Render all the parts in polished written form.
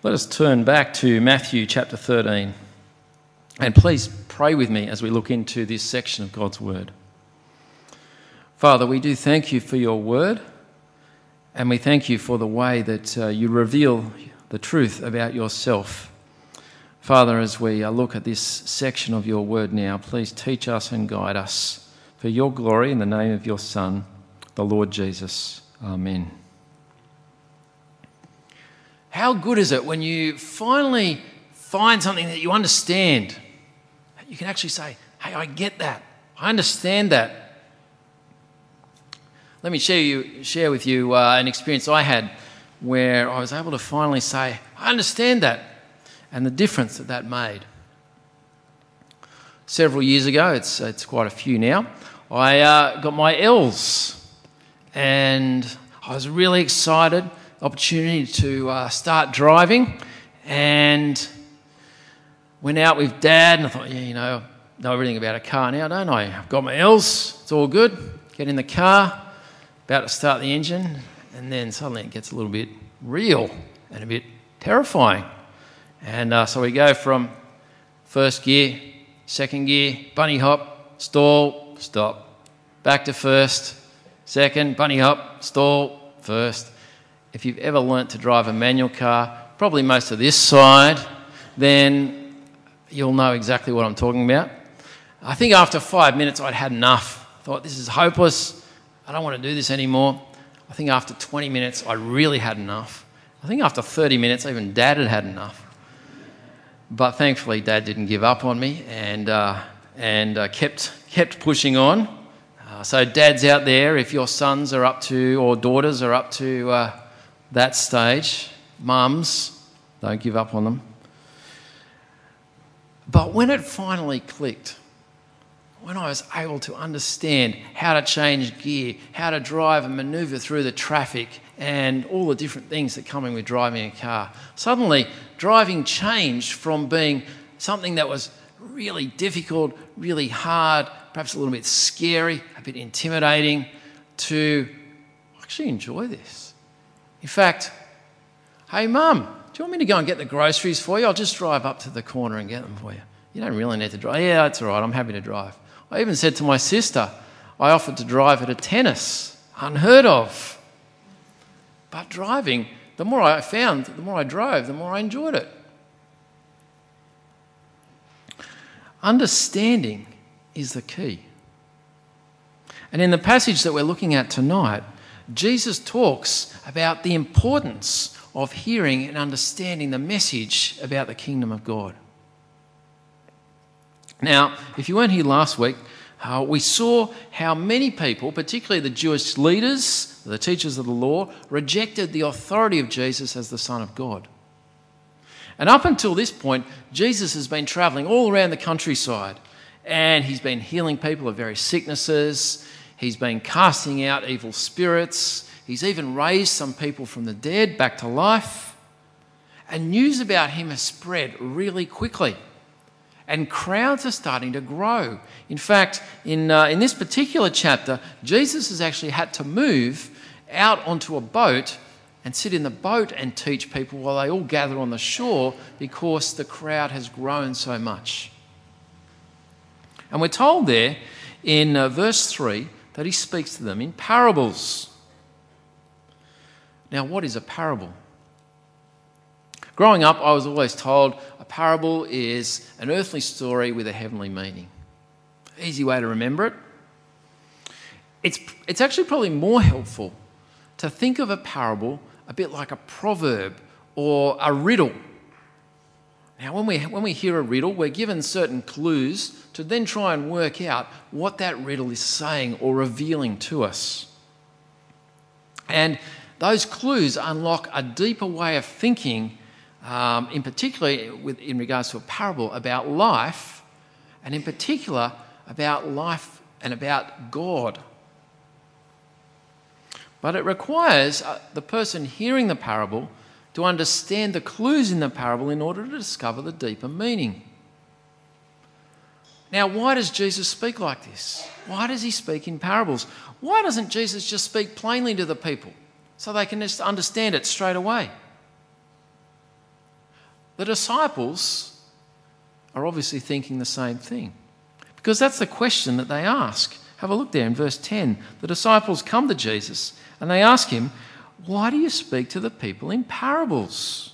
Let us turn back to Matthew chapter 13. And please pray with me as we look into this section of God's Word. Father, we do thank you for your Word, and we thank you for the way that you reveal the truth about yourself. Father, as we look at this section of your Word now, please teach us and guide us for your glory in the name of your Son, the Lord Jesus. Amen. How good is it when you finally find something that you understand? You can actually say, hey, I get that. I understand that. Let me share with you an experience I had where I was able to finally say, I understand that, and the difference that made. Several years ago, it's quite a few now, I got my L's, and I was really excited. Opportunity to start driving, and went out with Dad, and I thought, know everything about a car now, don't I? I've got my L's, it's all good. Get in the car, about to start the engine, and then suddenly it gets a little bit real and a bit terrifying. And so we go from first gear, second gear, bunny hop, stall, stop. Back to first, second, bunny hop, stall, first. If you've ever learnt to drive a manual car, probably most of this side, then you'll know exactly what I'm talking about. I think after 5 minutes I'd had enough. I thought, this is hopeless. I don't want to do this anymore. I think after 20 minutes I really had enough. I think after 30 minutes even Dad had enough. But thankfully Dad didn't give up on me and kept pushing on. So dads out there, if your sons are up to, or daughters are up to that stage, mums, don't give up on them. But when it finally clicked, when I was able to understand how to change gear, how to drive and manoeuvre through the traffic and all the different things that come in with driving a car, suddenly driving changed from being something that was really difficult, really hard, perhaps a little bit scary, a bit intimidating, to actually enjoy this. In fact, hey Mum, do you want me to go and get the groceries for you? I'll just drive up to the corner and get them for you. You don't really need to drive. Yeah, that's all right, I'm happy to drive. I even said to my sister, I offered to drive her to tennis. Unheard of. But driving, the more I found, the more I drove, the more I enjoyed it. Understanding is the key. And in the passage that we're looking at tonight, Jesus talks about the importance of hearing and understanding the message about the kingdom of God. Now, if you weren't here last week, we saw how many people, particularly the Jewish leaders, the teachers of the law, rejected the authority of Jesus as the Son of God. And up until this point, Jesus has been travelling all around the countryside, and he's been healing people of various sicknesses. He's been casting out evil spirits. He's even raised some people from the dead back to life. And news about him has spread really quickly. And crowds are starting to grow. In fact, in this particular chapter, Jesus has actually had to move out onto a boat and sit in the boat and teach people while they all gather on the shore because the crowd has grown so much. And we're told there in verse 3 that he speaks to them in parables. Now, what is a parable? Growing up, I was always told a parable is an earthly story with a heavenly meaning. Easy way to remember it. It's actually probably more helpful to think of a parable a bit like a proverb or a riddle. Now, when we hear a riddle, we're given certain clues to then try and work out what that riddle is saying or revealing to us. And those clues unlock a deeper way of thinking, in particular in regards to a parable, about life, and in particular about life and about God. But it requires the person hearing the parable to understand the clues in the parable in order to discover the deeper meaning. Now, why does Jesus speak like this? Why does he speak in parables? Why doesn't Jesus just speak plainly to the people so they can just understand it straight away? The disciples are obviously thinking the same thing, because that's the question that they ask. Have a look there in verse 10. The disciples come to Jesus and they ask him, "Why do you speak to the people in parables?"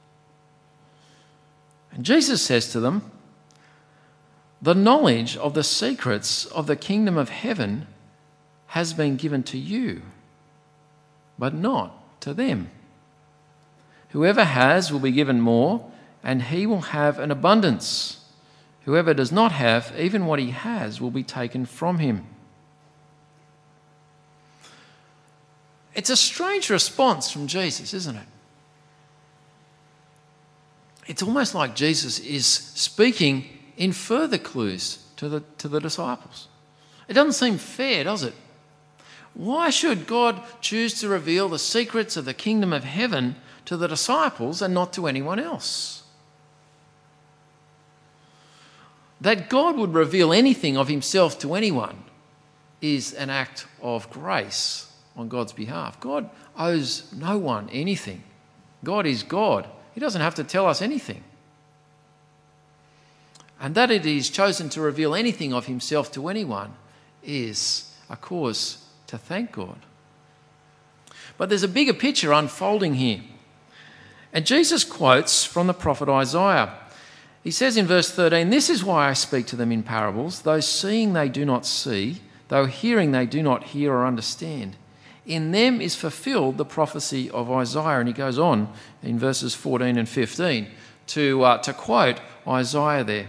And Jesus says to them, "The knowledge of the secrets of the kingdom of heaven has been given to you, but not to them. Whoever has will be given more, and he will have an abundance. Whoever does not have, even what he has will be taken from him." It's a strange response from Jesus, isn't it? It's almost like Jesus is speaking in further clues to the disciples. It doesn't seem fair, does it? Why should God choose to reveal the secrets of the kingdom of heaven to the disciples and not to anyone else? That God would reveal anything of himself to anyone is an act of grace on God's behalf. God owes no one anything. God is God. He doesn't have to tell us anything. And that it is chosen to reveal anything of himself to anyone is a cause to thank God. But there's a bigger picture unfolding here. And Jesus quotes from the prophet Isaiah. He says in verse 13, "This is why I speak to them in parables. Though seeing they do not see, though hearing they do not hear or understand. In them is fulfilled the prophecy of Isaiah." And he goes on in verses 14 and 15 to quote Isaiah there.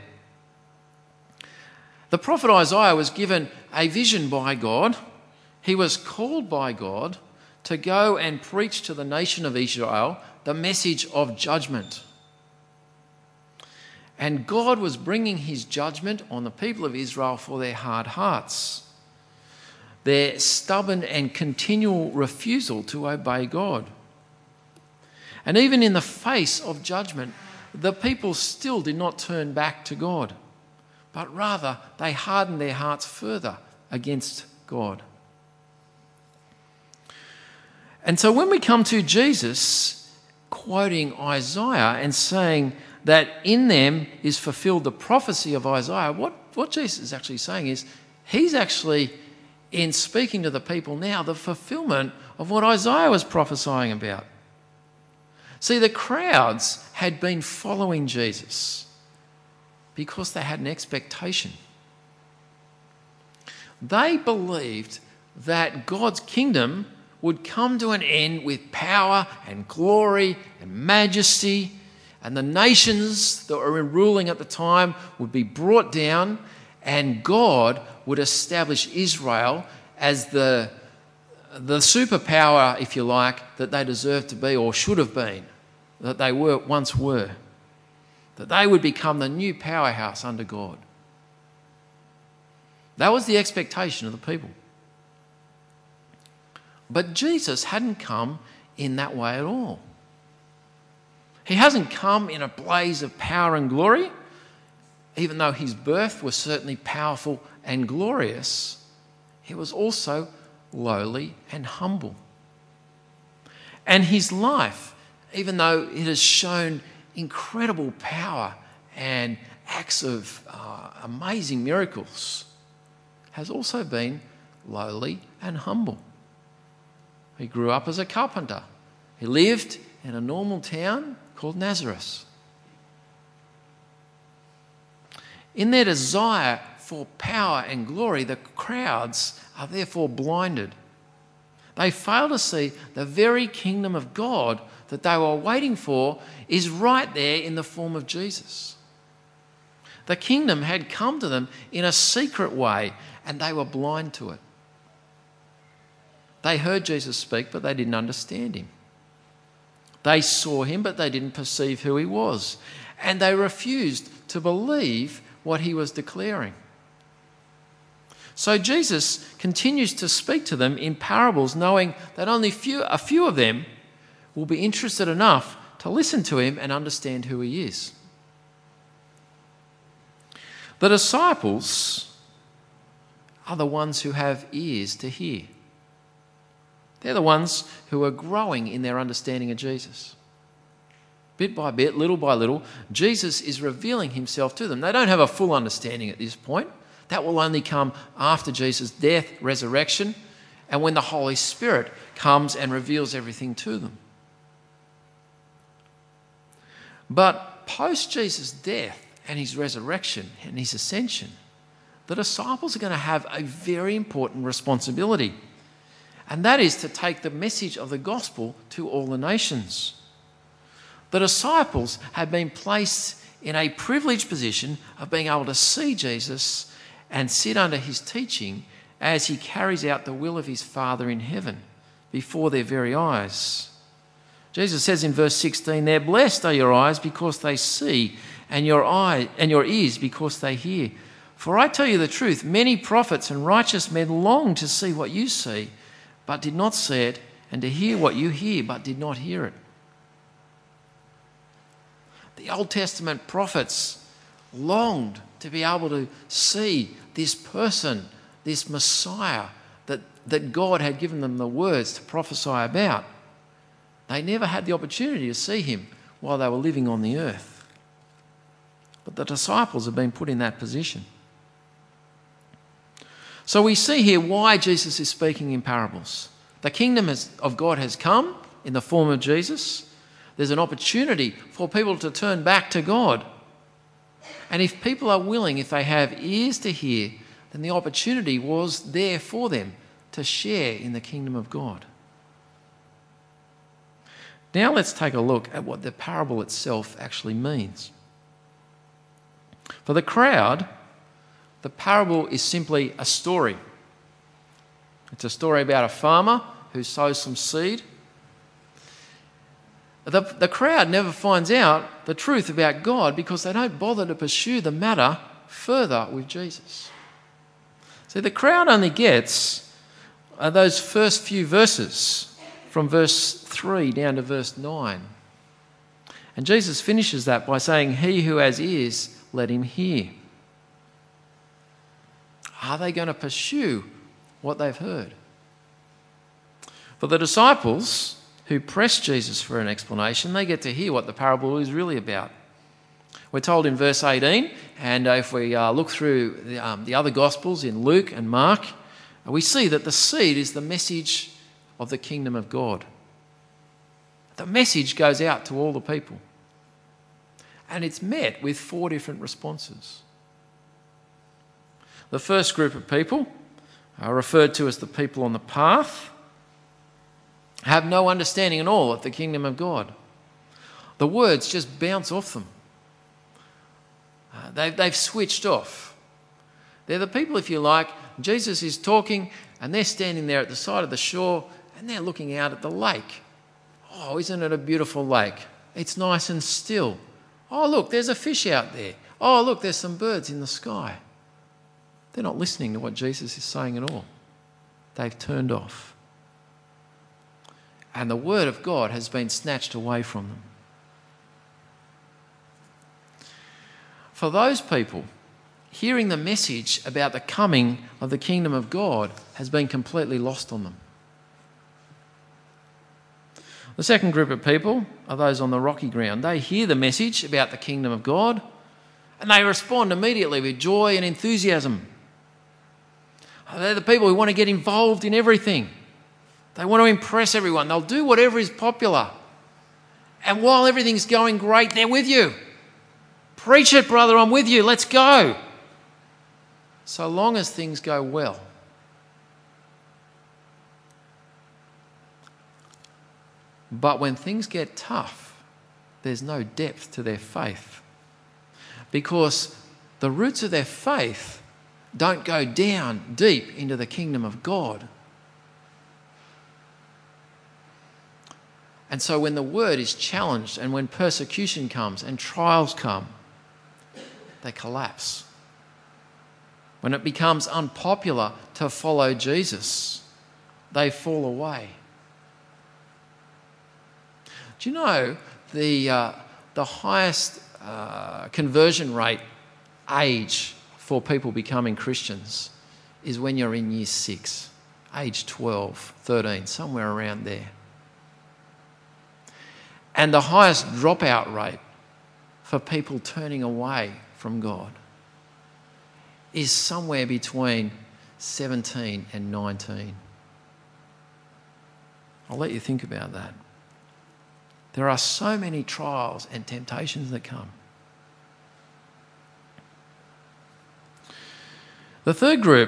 The prophet Isaiah was given a vision by God. He was called by God to go and preach to the nation of Israel the message of judgment. And God was bringing his judgment on the people of Israel for their hard hearts, their stubborn and continual refusal to obey God. And even in the face of judgment, the people still did not turn back to God, but rather they hardened their hearts further against God. And so when we come to Jesus quoting Isaiah and saying that in them is fulfilled the prophecy of Isaiah, what Jesus is actually saying is he's actually, in speaking to the people now, the fulfillment of what Isaiah was prophesying about. See, the crowds had been following Jesus because they had an expectation. They believed that God's kingdom would come to an end with power and glory and majesty, and the nations that were ruling at the time would be brought down, and God would establish Israel as the superpower, if you like, that they deserved to be or should have been, that they once were. That they would become the new powerhouse under God. That was the expectation of the people. But Jesus hadn't come in that way at all. He hasn't come in a blaze of power and glory, even though his birth was certainly powerful and glorious. He was also lowly and humble. And his life, even though it has shown incredible power and acts of amazing miracles, has also been lowly and humble. He grew up as a carpenter. He lived in a normal town called Nazareth. In their desire for power and glory, the crowds are therefore blinded. They fail to see the very kingdom of God that they were waiting for is right there in the form of Jesus. The kingdom had come to them in a secret way, and they were blind to it. They heard Jesus speak, but they didn't understand him. They saw him, but they didn't perceive who he was. And they refused to believe what he was declaring. So Jesus continues to speak to them in parables, knowing that only a few of them will be interested enough to listen to him and understand who he is. The disciples are the ones who have ears to hear. They're the ones who are growing in their understanding of Jesus. Bit by bit, little by little, Jesus is revealing himself to them. They don't have a full understanding at this point. That will only come after Jesus' death, resurrection, and when the Holy Spirit comes and reveals everything to them. But post Jesus' death and his resurrection and his ascension, the disciples are going to have a very important responsibility. And that is to take the message of the gospel to all the nations. The disciples have been placed in a privileged position of being able to see Jesus and sit under his teaching as he carries out the will of his Father in heaven before their very eyes. Jesus says in verse 16, "They're blessed are your eyes because they see, and your ears because they hear. For I tell you the truth, many prophets and righteous men longed to see what you see, but did not see it, and to hear what you hear, but did not hear it." The Old Testament prophets longed to be able to see this person, this Messiah that God had given them the words to prophesy about. They never had the opportunity to see him while they were living on the earth. But the disciples have been put in that position. So we see here why Jesus is speaking in parables. The kingdom of God has come in the form of Jesus. There's an opportunity for people to turn back to God. And if people are willing, if they have ears to hear, then the opportunity was there for them to share in the kingdom of God. Now let's take a look at what the parable itself actually means. For the crowd, the parable is simply a story. It's a story about a farmer who sows some seed. The crowd never finds out the truth about God because they don't bother to pursue the matter further with Jesus. See, the crowd only gets those first few verses from verse 3 down to verse 9. And Jesus finishes that by saying, "He who has ears, let him hear." Are they going to pursue what they've heard? For the disciples who press Jesus for an explanation, they get to hear what the parable is really about. We're told in verse 18, and if we look through the other Gospels in Luke and Mark, we see that the seed is the message of the kingdom of God. The message goes out to all the people. And it's met with 4 different responses. The first group of people are referred to as the people on the path, have no understanding at all of the kingdom of God. The words just bounce off them. They've switched off. They're the people, if you like, Jesus is talking and they're standing there at the side of the shore and they're looking out at the lake. Oh, isn't it a beautiful lake? It's nice and still. Oh, look, there's a fish out there. Oh, look, there's some birds in the sky. They're not listening to what Jesus is saying at all. They've turned off. And the word of God has been snatched away from them. For those people, hearing the message about the coming of the kingdom of God has been completely lost on them. The second group of people are those on the rocky ground. They hear the message about the kingdom of God and they respond immediately with joy and enthusiasm. They're the people who want to get involved in everything. They want to impress everyone. They'll do whatever is popular. And while everything's going great, they're with you. Preach it, brother, I'm with you. Let's go. So long as things go well. But when things get tough, there's no depth to their faith. Because the roots of their faith don't go down deep into the kingdom of God. And so when the word is challenged and when persecution comes and trials come, they collapse. When it becomes unpopular to follow Jesus, they fall away. Do you know the highest conversion rate age for people becoming Christians is when you're in year 6, age 12, 13, somewhere around there. and the highest dropout rate for people turning away from God is somewhere between 17 and 19. I'll let you think about that. There are so many trials and temptations that come. The third group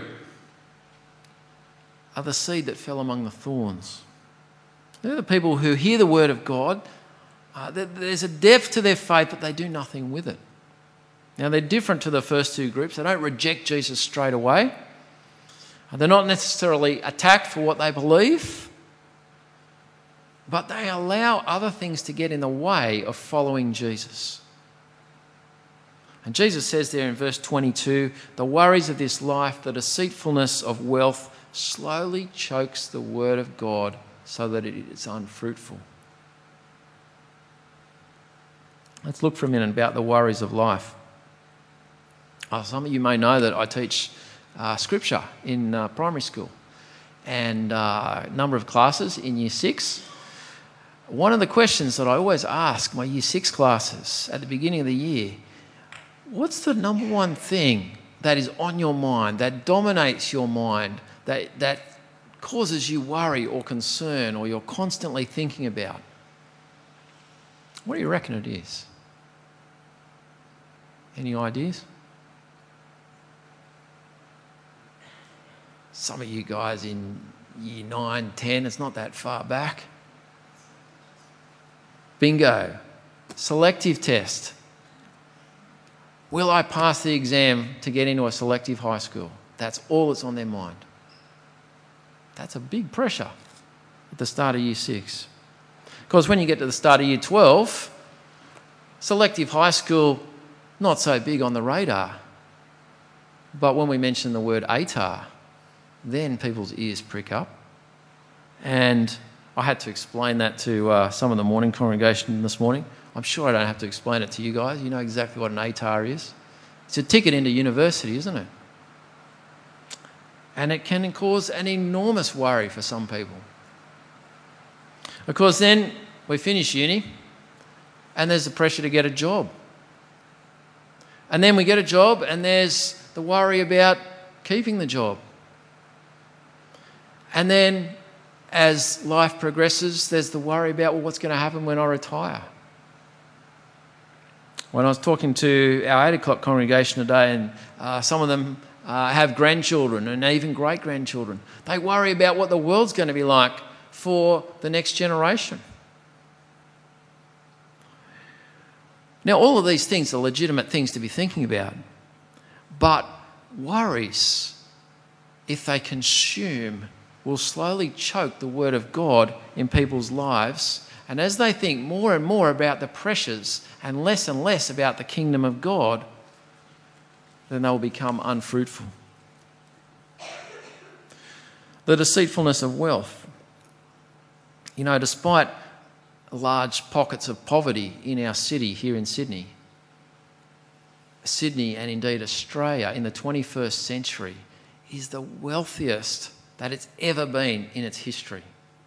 are the seed that fell among the thorns. They're the people who hear the word of God. There's a depth to their faith, but they do nothing with it. Now, they're different to the first two groups. They don't reject Jesus straight away. They're not necessarily attacked for what they believe, but they allow other things to get in the way of following Jesus. And Jesus says there in verse 22, the worries of this life, the deceitfulness of wealth, slowly chokes the word of God so that it is unfruitful. Let's look for a minute about the worries of life. Some of you may know that I teach scripture in primary school and a number of classes in Year 6. One of the questions that I always ask my Year 6 classes at the beginning of the year, what's the number one thing that is on your mind, that dominates your mind, that causes you worry or concern or you're constantly thinking about? What do you reckon it is? Any ideas? Some of you guys in Year 9, 10, it's not that far back. Bingo. Selective test. Will I pass the exam to get into a selective high school? That's all that's on their mind. That's a big pressure at the start of Year 6. Because when you get to the start of Year 12, selective high school, not so big on the radar. But when we mention the word ATAR, then people's ears prick up. And I had to explain that to some of the morning congregation this morning. I'm sure I don't have to explain it to you guys. You know exactly what an ATAR is. It's a ticket into university, isn't it? And it can cause an enormous worry for some people. Of course, then we finish uni and there's the pressure to get a job. And then we get a job and there's the worry about keeping the job. And then as life progresses, there's the worry about, well, what's going to happen when I retire? When I was talking to our 8 o'clock congregation today, and some of them have grandchildren and even great-grandchildren, they worry about what the world's going to be like for the next generation. Now, all of these things are legitimate things to be thinking about, but worries, if they consume, will slowly choke the word of God in people's lives. And as they think more and more about the pressures and less about the kingdom of God, then they will become unfruitful. The deceitfulness of wealth. You know, despite large pockets of poverty in our city here in Sydney and indeed Australia in the 21st century is the wealthiest that it's ever been in its history.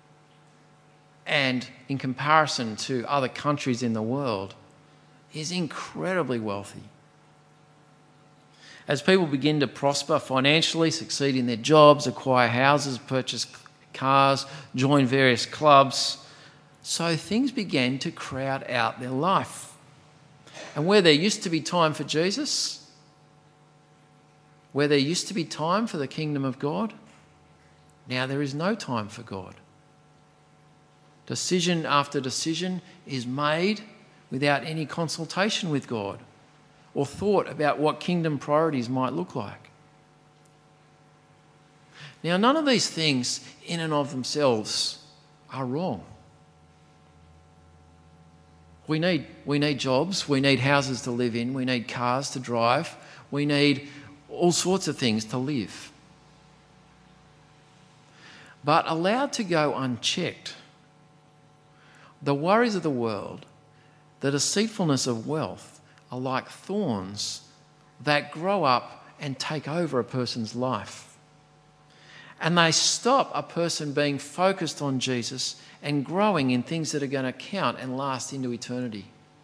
And in comparison to other countries in the world, is incredibly wealthy. As people begin to prosper financially, succeed in their jobs, acquire houses, purchase cars, join various clubs, so things began to crowd out their life. And where there used to be time for Jesus, where there used to be time for the kingdom of God, now there is no time for God. Decision after decision is made without any consultation with God or thought about what kingdom priorities might look like. Now, none of these things in and of themselves are wrong. We need jobs, we need houses to live in, we need cars to drive, we need all sorts of things to live. But allowed to go unchecked, the worries of the world, the deceitfulness of wealth are like thorns that grow up and take over a person's life. And they stop a person being focused on Jesus and growing in things that are going to count and last into eternity.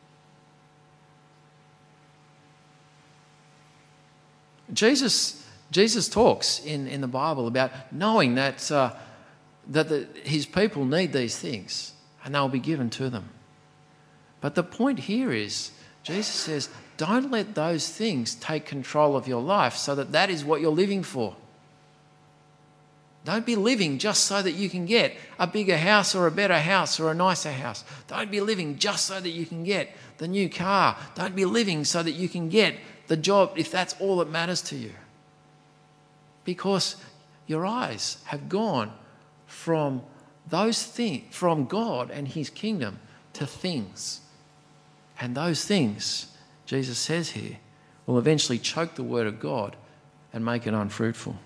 Jesus talks in the Bible about knowing that his people need these things and they'll be given to them. But the point here is, Jesus says, don't let those things take control of your life so that is what you're living for. Don't be living just so that you can get a bigger house or a better house or a nicer house. Don't be living just so that you can get the new car. Don't be living so that you can get the job if that's all that matters to you. Because your eyes have gone from those things, from God and his kingdom to things. And those things, Jesus says here, will eventually choke the word of God and make it unfruitful.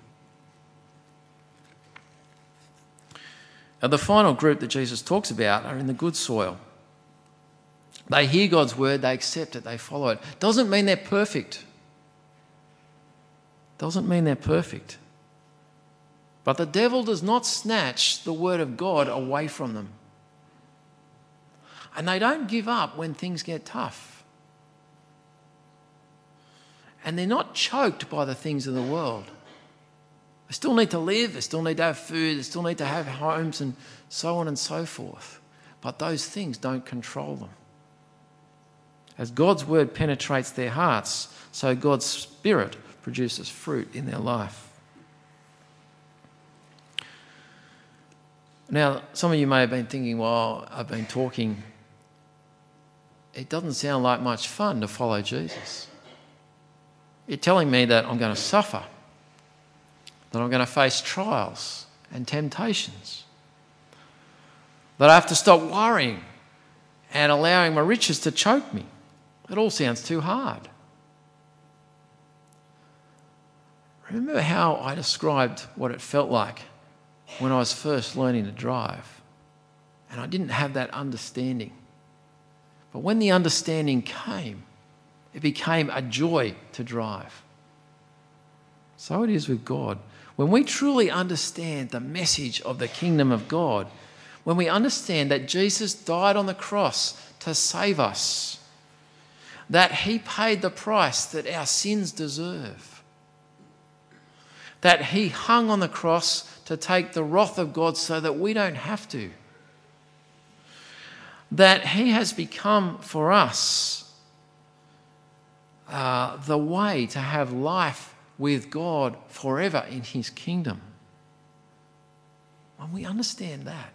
Now, the final group that Jesus talks about are in the good soil. They hear God's word, they accept it, they follow it. Doesn't mean they're perfect. Doesn't mean they're perfect. But the devil does not snatch the word of God away from them. And they don't give up when things get tough. And they're not choked by the things of the world. They still need to live, they still need to have food, they still need to have homes and so on and so forth. But those things don't control them. As God's word penetrates their hearts, so God's Spirit produces fruit in their life. Now, some of you may have been thinking, well, I've been talking. It doesn't sound like much fun to follow Jesus. You're telling me that I'm going to suffer, that I'm going to face trials and temptations, that I have to stop worrying and allowing my riches to choke me. It all sounds too hard. Remember how I described what it felt like when I was first learning to drive, and I didn't have that understanding. But when the understanding came, it became a joy to drive. So it is with God. When we truly understand the message of the kingdom of God, when we understand that Jesus died on the cross to save us, that he paid the price that our sins deserve, that he hung on the cross to take the wrath of God so that we don't have to, that he has become for us the way to have life with God forever in his kingdom. When we understand that,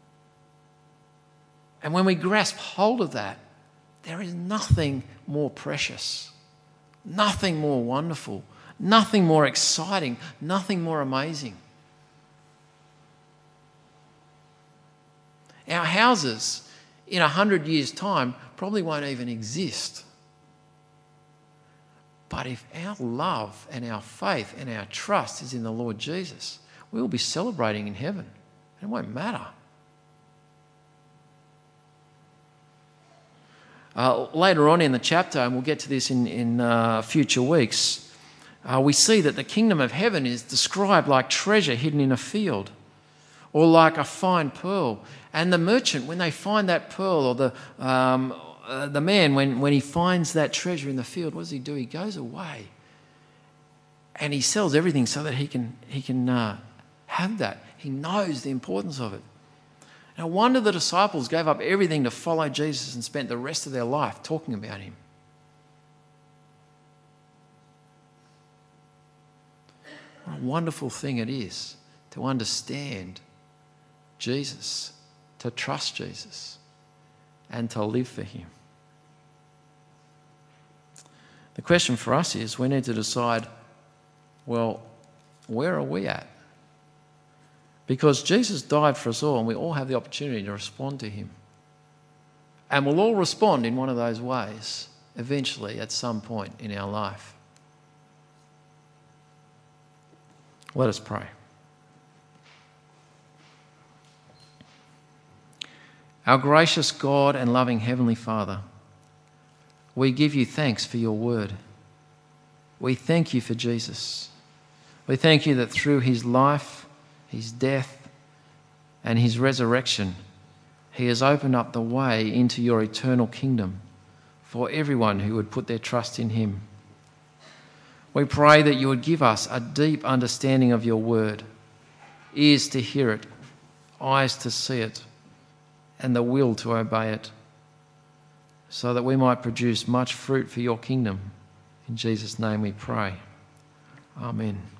and when we grasp hold of that, there is nothing more precious, nothing more wonderful, nothing more exciting, nothing more amazing. Our houses in 100 years' time probably won't even exist. But if our love and our faith and our trust is in the Lord Jesus, we will be celebrating in heaven. It won't matter. Later on in the chapter, and we'll get to this in future weeks, we see that the kingdom of heaven is described like treasure hidden in a field, or like a fine pearl. And the merchant, when they find that pearl, or the man, when he finds that treasure in the field, what does he do? He goes away and he sells everything so that he can have that. He knows the importance of it. No wonder the disciples gave up everything to follow Jesus and spent the rest of their life talking about him. What a wonderful thing it is to understand Jesus, to trust Jesus, and to live for him. The question for us is, we need to decide, well, where are we at? Because Jesus died for us all, and we all have the opportunity to respond to him. And we'll all respond in one of those ways eventually at some point in our life. Let us pray. Our gracious God and loving Heavenly Father, we give you thanks for your word. We thank you for Jesus. We thank you that through his life his death, and his resurrection, he has opened up the way into your eternal kingdom for everyone who would put their trust in him. We pray that you would give us a deep understanding of your word, ears to hear it, eyes to see it, and the will to obey it, so that we might produce much fruit for your kingdom. In Jesus' name we pray. Amen.